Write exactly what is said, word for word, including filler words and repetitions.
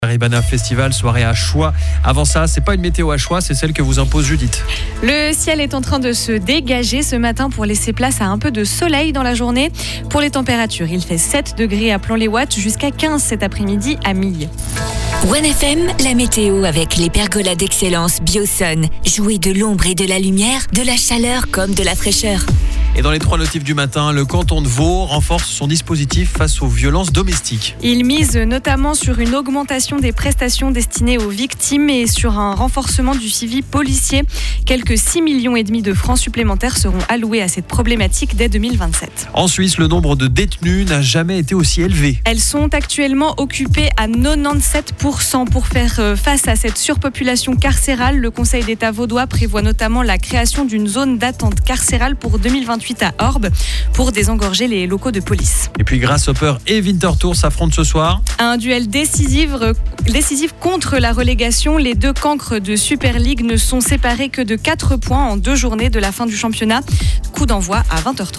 Ribana Festival, soirée à Choix. Avant ça, c'est pas une météo à Choix, c'est celle que vous impose Judith. Le ciel est en train de se dégager ce matin pour laisser place à un peu de soleil dans la journée. Pour les températures, il fait sept degrés à Plan-les-Ouates, jusqu'à quinze cet après-midi à Milles. One F M, la météo avec les pergolas d'excellence Biosun. Jouez de l'ombre et de la lumière, de la chaleur comme de la fraîcheur. Et dans les trois notifs du matin, le canton de Vaud renforce son dispositif face aux violences domestiques. Il mise notamment sur une augmentation des prestations destinées aux victimes et sur un renforcement du suivi policier. Quelques six virgule cinq millions de francs supplémentaires seront alloués à cette problématique dès deux mille vingt-sept. En Suisse, le nombre de détenus n'a jamais été aussi élevé. Elles sont actuellement occupées à quatre-vingt-dix-sept pour cent. Pour faire face à cette surpopulation carcérale, le Conseil d'État vaudois prévoit notamment la création d'une zone d'attente carcérale pour deux mille vingt-huit à Orbe pour désengorger les locaux de police. Et puis Grasshopper et Winterthur s'affrontent ce soir. Un duel décisif, décisif contre la relégation. Les deux cancres de Super League ne sont séparés que de quatre points en deux journées de la fin du championnat. Coup d'envoi à vingt heures trente.